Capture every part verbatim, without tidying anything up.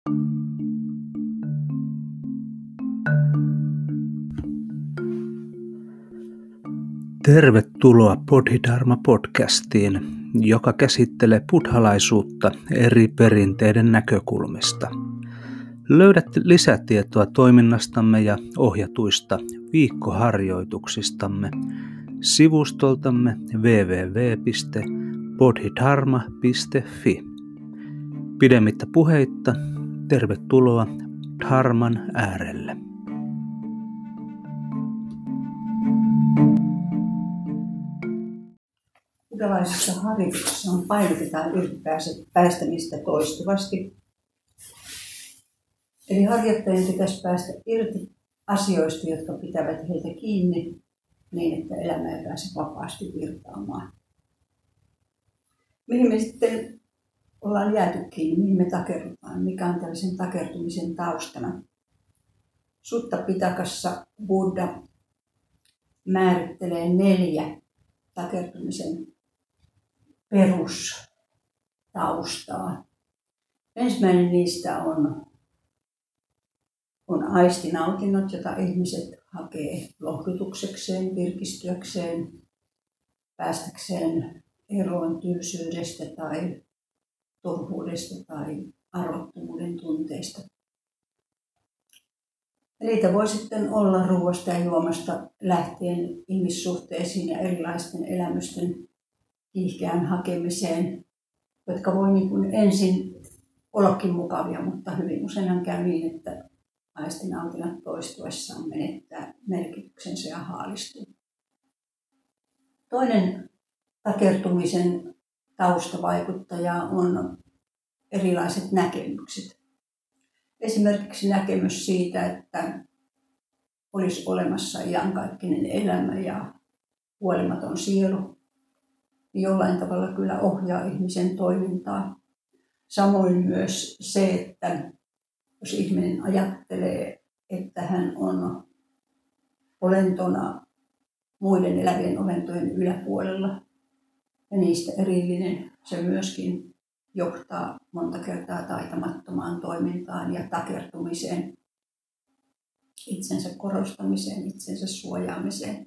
Tervetuloa Bodhidharma-podcastiin, joka käsittelee buddhalaisuutta eri perinteiden näkökulmista. Löydät lisätietoa toiminnastamme ja ohjatuista viikkoharjoituksistamme sivustoltamme double-u double-u double-u piste bodhidharma piste fi. Pidemmittä puheitta, tervetuloa Dharman äärelle. Buddhalaisessa harjoituksessa on painotetaan irti päästämistä toistuvasti. Eli harjoittajien pitäisi päästä irti asioista, jotka pitävät heitä kiinni niin, että elämä ei pääse vapaasti virtaamaan. Mihin me sitten ollaan jääty kiinni, mihin me takerrutaan, mikä on tällaisen takertumisen taustana. Sutta Pitakassa Buddha määrittelee neljä takertumisen perustaustaa. Ensimmäinen niistä on, on aistinautinnot, joita ihmiset hakee lohdutuksekseen, virkistyäkseen, päästäkseen eroon tylsyydestä tai turhuudesta tai arvottomuuden tunteista. Niitä voi sitten olla ruoasta ja juomasta lähtien ihmissuhteisiin ja erilaisten elämysten kiihkeään hakemiseen, jotka voi niin kuin ensin ollakin mukavia, mutta hyvin useinhan käy niin, että aistinautinnat toistuessaan menettää merkityksensä ja haalistuu. Toinen takertumisen taustavaikuttaja on erilaiset näkemykset. Esimerkiksi näkemys siitä, että olisi olemassa iankaikkinen elämä ja kuolematon sielu, jollain tavalla kyllä ohjaa ihmisen toimintaa. Samoin myös se, että jos ihminen ajattelee, että hän on olentona muiden elävien olentojen yläpuolella ja niistä erillinen, se myöskin johtaa monta kertaa taitamattomaan toimintaan ja takertumiseen, itsensä korostamiseen, itsensä suojaamiseen.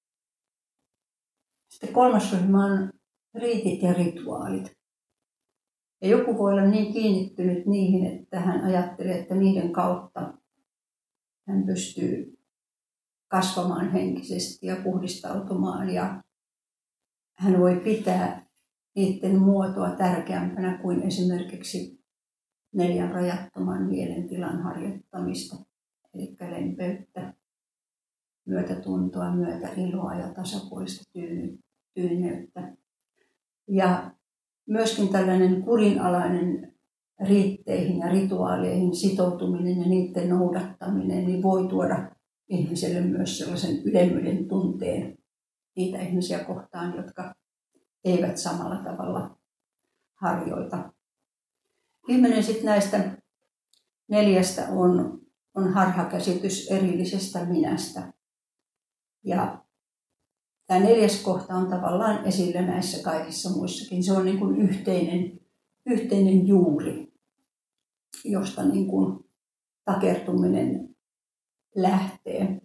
Sitten kolmas ryhmä on riitit ja rituaalit. Ja joku voi olla niin kiinnittynyt niihin, että hän ajattelee, että niiden kautta hän pystyy kasvamaan henkisesti ja puhdistautumaan. Ja hän voi pitää niiden muotoa tärkeämpänä kuin esimerkiksi neljän rajattoman mielentilan harjoittamista, eli lempeyttä, myötätuntoa, myötäiloa ja tasapuolista tyyneyttä. Ja myöskin tällainen kurinalainen riitteihin ja rituaaleihin sitoutuminen ja niiden noudattaminen niin voi tuoda ihmiselle myös sellaisen ylemmyyden tunteen niitä ihmisiä kohtaan, jotka eivät samalla tavalla harjoita. Viimeinen sitten näistä neljästä on, on harhakäsitys erillisestä minästä. Ja tämä neljäs kohta on tavallaan esillä näissä kaikissa muissakin. Se on niin kuin yhteinen, yhteinen juuri, josta niin kuin takertuminen lähtee.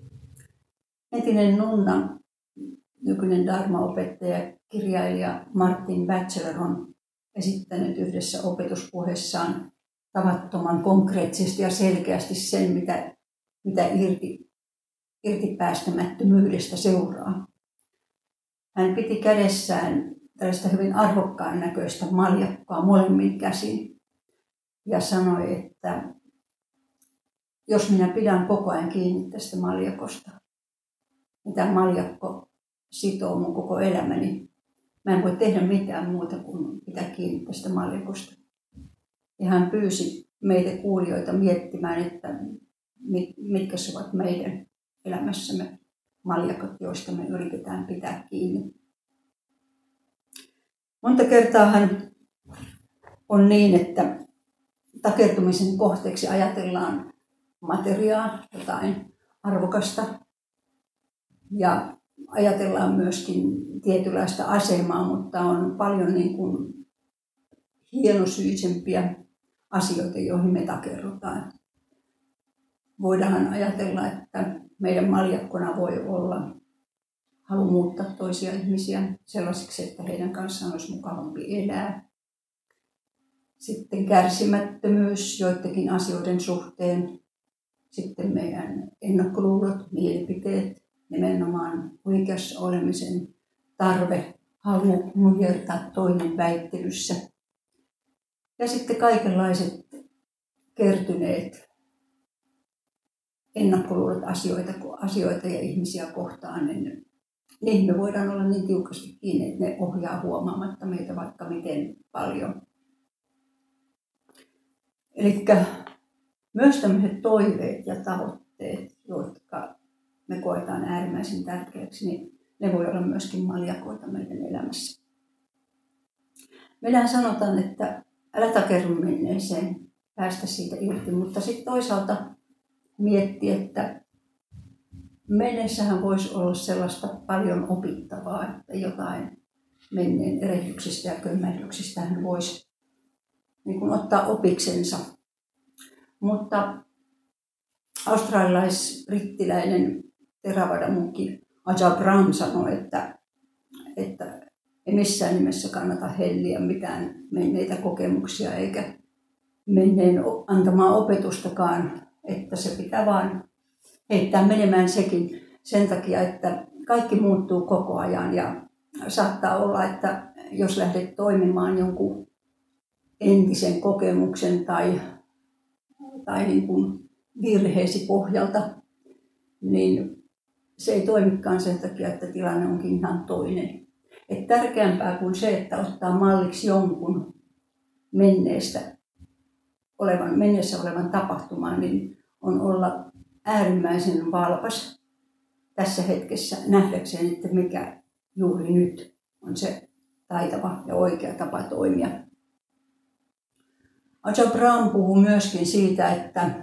Entinen nunna, nykyinen dharma-opettaja, kirjailija Martin Batchelor on esittänyt yhdessä opetuspuheessaan tavattoman konkreettisesti ja selkeästi sen, mitä, mitä irti, irtipäästämättömyydestä seuraa. Hän piti kädessään tällaista hyvin arvokkaan näköistä maljakkaa molemmin käsin ja sanoi, että jos minä pidän koko ajan kiinni tästä maljakosta, niin tämä maljakko sitoo mun koko elämäni. Mä en voi tehdä mitään muuta kuin pitää kiinni tästä maljakosta. Ja hän pyysi meitä kuulijoita miettimään, että mitkä ovat meidän elämässämme maljakot, joista me yritetään pitää kiinni. Monta kertaahan on niin, että takertumisen kohteeksi ajatellaan materiaa, jotain arvokasta. Ja ajatellaan myöskin tietynlaista asemaa, mutta on paljon niin kuin hienosyisempiä asioita, joihin me takerrutaan. Voidaan ajatella, että meidän maljakkona voi olla halu muuttaa toisia ihmisiä sellaisiksi, että heidän kanssaan olisi mukavampi elää. Sitten kärsimättömyys joidenkin asioiden suhteen. Sitten meidän ennakkoluulot, mielipiteet, nimenomaan oikeassa olemisen tarve, halu nujertaa toinen väittelyssä. Ja sitten kaikenlaiset kertyneet ennakkoluulot asioita, asioita ja ihmisiä kohtaan, niin niihin me voidaan olla niin tiukasti kiinni, että ne ohjaa huomaamatta meitä vaikka miten paljon. Eli myös tämmöiset toiveet ja tavoitteet, jotka me koetaan äärimmäisen tärkeäksi, niin ne voi olla myöskin maljakoita meidän elämässä. Meidän sanotaan, että älä takerru menneeseen, päästä siitä irti, mutta sitten toisaalta mietti, että menneessähän voisi olla sellaista paljon opittavaa, että jotain menneen erehdyksistä ja kömmähdyksistä hän voisi niin kuin ottaa opiksensa. Mutta australialais-brittiläinen Theravada-munkki Ajahn Brahm sanoi, että, että ei missään nimessä kannata helliä mitään menneitä kokemuksia eikä menneen antamaa opetustakaan, että se pitää vaan heittää menemään sekin sen takia, että kaikki muuttuu koko ajan ja saattaa olla, että jos lähdet toimimaan jonkun entisen kokemuksen tai, tai niin kuin virheesi pohjalta, niin se ei toimikaan sen takia, että tilanne onkin ihan toinen. Et tärkeämpää kuin se, että ottaa malliksi jonkun menneestä olevan, menneessä olevan tapahtumaan, niin on olla äärimmäisen valpas tässä hetkessä nähdäkseen, että mikä juuri nyt on se taitava ja oikea tapa toimia. Ajahn Brahm puhuu myöskin siitä, että,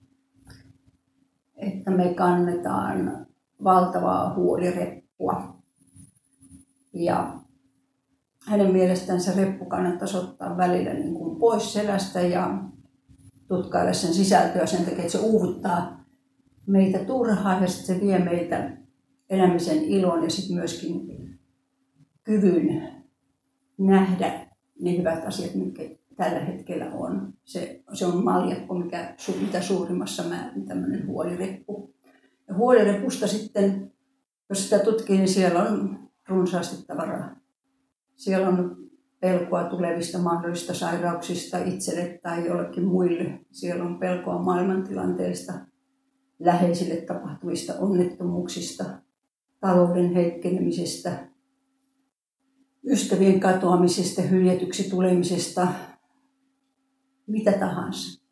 että me kannetaan valtavaa huolireppua. Ja hänen mielestään se reppu kannattaisi ottaa välillä niin kuin pois selästä ja tutkailla sen sisältöä sen takia, että se uuvuttaa meitä turhaan ja sitten se vie meiltä elämisen ilon ja sitten myöskin kyvyn nähdä ne hyvät asiat, mitkä tällä hetkellä on. Se, se on maljakko, mikä mitä suurimmassa määrin tämmöinen huolireppu. Ja huolirepusta sitten, jos sitä tutkii, niin siellä on runsaasti tavaraa. Siellä on pelkoa tulevista mahdollisista sairauksista itselle tai jollekin muille. Siellä on pelkoa maailmantilanteesta, läheisille tapahtuvista onnettomuuksista, talouden heikkenemisestä, ystävien katoamisesta, hyljetyksi tulemisesta, mitä tahansa.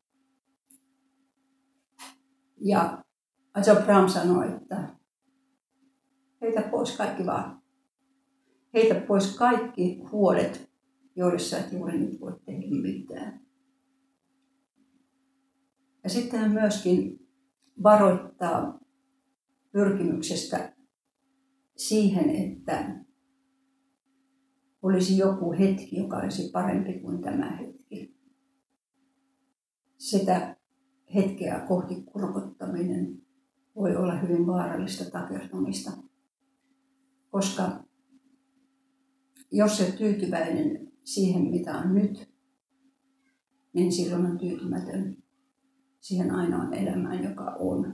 Ja Ajahn Brahm sanoi, että heitä pois kaikki vaan. Heitä pois kaikki huolet, joille sä et juuri nyt voi tehdä mitään. Ja sitten hän myöskin varoittaa pyrkimyksestä siihen, että olisi joku hetki, joka olisi parempi kuin tämä hetki. Sitä hetkeä kohti kurkottaminen voi olla hyvin vaarallista takertumista, koska jos et tyytyväinen siihen, mitä on nyt, niin silloin on tyytymätön siihen ainoaan elämään, joka on.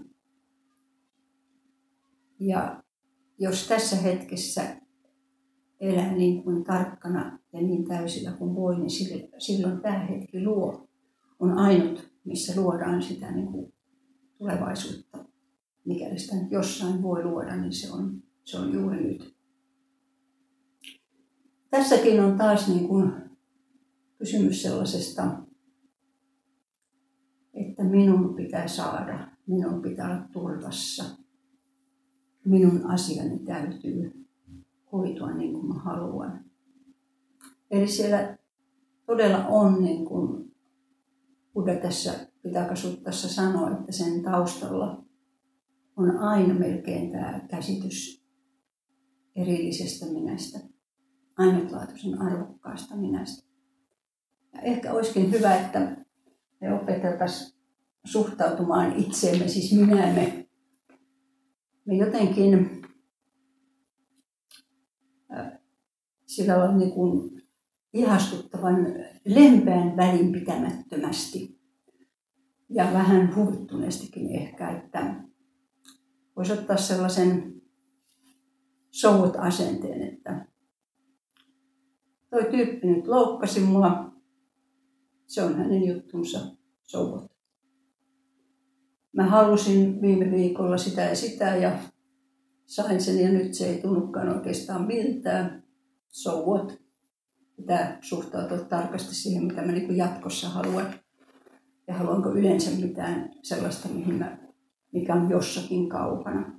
Ja jos tässä hetkessä elää niin kuin tarkkana ja niin täysillä kuin voi, niin silloin tämä hetki luo on ainut, missä luodaan sitä niin kuin tulevaisuutta. Mikäli sitä nyt jossain voi luoda, niin se on, se on juuri nyt. Tässäkin on taas niin kuin kysymys sellaisesta, että minun pitää saada, minun pitää olla turvassa, minun asiani täytyy hoitua niin kuin mä haluan. Eli siellä todella on, niin kuin Buddha tässä Pitaka-suttassa sanoi, että sen taustalla on aina melkein tämä käsitys erillisestä minästä, ainutlaatuisen arvokkaasta minästä. Ja ehkä olisikin hyvä, että me opeteltaisiin suhtautumaan itseemme, siis minä me, me jotenkin äh, sillä on niin kuin ihastuttavan lempeän välinpitämättömästi ja vähän huvittuneestikin ehkä, että voisi ottaa sellaisen sout-asenteen, että toi tyyppi nyt loukkasi mua, se on hänen juttunsa, souvot. Mä halusin viime viikolla sitä ja sitä ja sain sen ja nyt se ei tunnukaan oikeastaan miltään, so what? Pitää suhtautua tarkasti siihen, mitä mä niin kuin jatkossa haluan. Ja haluanko yleensä mitään sellaista, mihin mä, mikä on jossakin kaukana.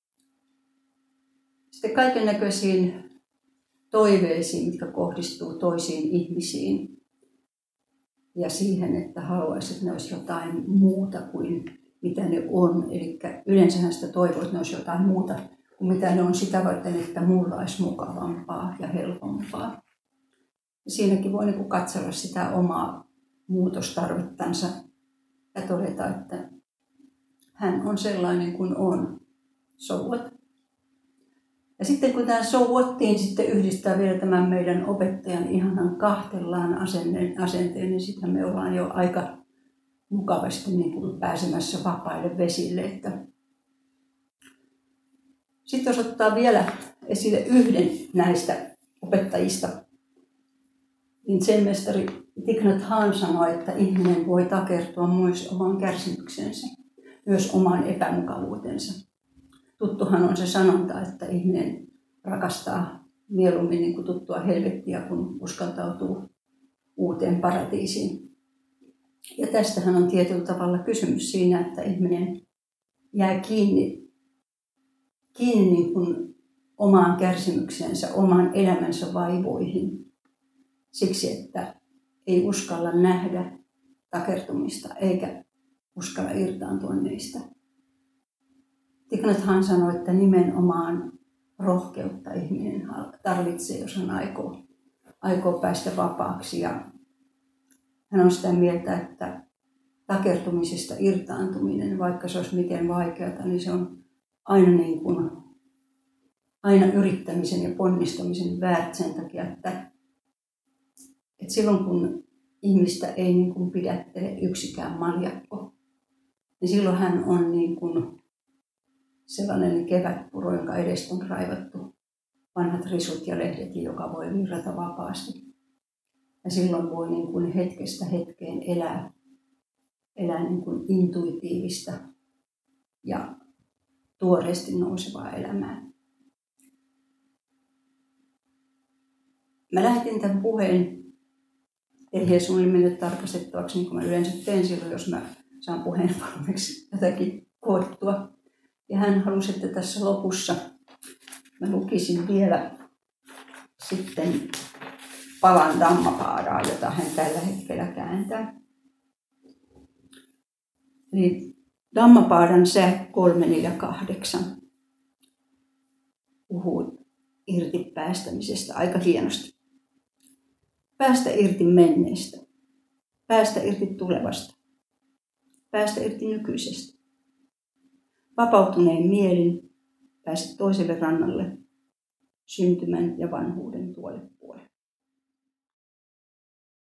Sitten kaiken näköisiin toiveisiin, mitkä kohdistuu toisiin ihmisiin. Ja siihen, että haluaisit, että ne olisi jotain muuta kuin mitä ne on. Eli yleensähän sitä toivoo, että ne olisi jotain muuta kuin mitä ne on sitä varten, että mulla olisi mukavampaa ja helpompaa. Ja siinäkin voi niin katsella sitä omaa muutostarvettansa ja todeta, että hän on sellainen kuin on. So what? Ja sitten kun tämä so whattiin sitten yhdistää vielä tämän meidän opettajan ihanan kahtellaan asenteen, niin sitten me ollaan jo aika mukavasti niin kuin pääsemässä vapaille vesille. Että sitten jos ottaa vielä esille yhden näistä opettajista, niin sen mestari Thich Nhat Hanh sanoi, että ihminen voi takertua myös omaan kärsimyksensä, myös omaan epämukavuutensa. Tuttuhan on se sanonta, että ihminen rakastaa mieluummin niin kuin tuttua helvettiä, kun uskaltautuu uuteen paratiisiin. Ja tästähän on tietyllä tavalla kysymys siinä, että ihminen jää kiinni, kiinni niin kuin omaan kärsimyksensä, oman elämänsä vaivoihin. Siksi, että ei uskalla nähdä takertumista eikä uskalla irtaantua niistä. Thich Nhat Hanh sanoi, että nimenomaan rohkeutta ihminen tarvitsee, jos hän aikoo, aikoo päästä vapaaksi. Ja hän on sitä mieltä, että takertumisesta irtaantuminen, vaikka se olisi miten vaikeaa, niin se on aina, niin kuin, aina yrittämisen ja ponnistamisen väärät sen takia, että, että silloin kun ihmistä ei niin kuin pidättele yksikään maljakko, niin silloin hän on niin kuin sellainen kevätpuro, jonka edestä on raivattu vanhat risut ja lehdet, joka voi virrata vapaasti. Ja silloin voi niin kuin hetkestä hetkeen elää, elää niin kuin intuitiivista ja tuoreesti nousevaa elämää. Mä lähetin tämän puheen teille suunnilleen tarkastettavaksi, niin kuin mä yleensä teen silloin, jos mä saan puheen valmiiksi jotakin koottua. Ja hän halusi, että tässä lopussa mä lukisin vielä sitten palan Dhammapaadaa, jota hän tällä hetkellä kääntää. Eli Dhammapaadan sää kolme neljä kahdeksan puhuu irti päästämisestä aika hienosti. Päästä irti menneestä. Päästä irti tulevasta. Päästä irti nykyisestä. Vapautuneen mielin pääset toiselle rannalle, syntymän ja vanhuuden tuolle puolelle.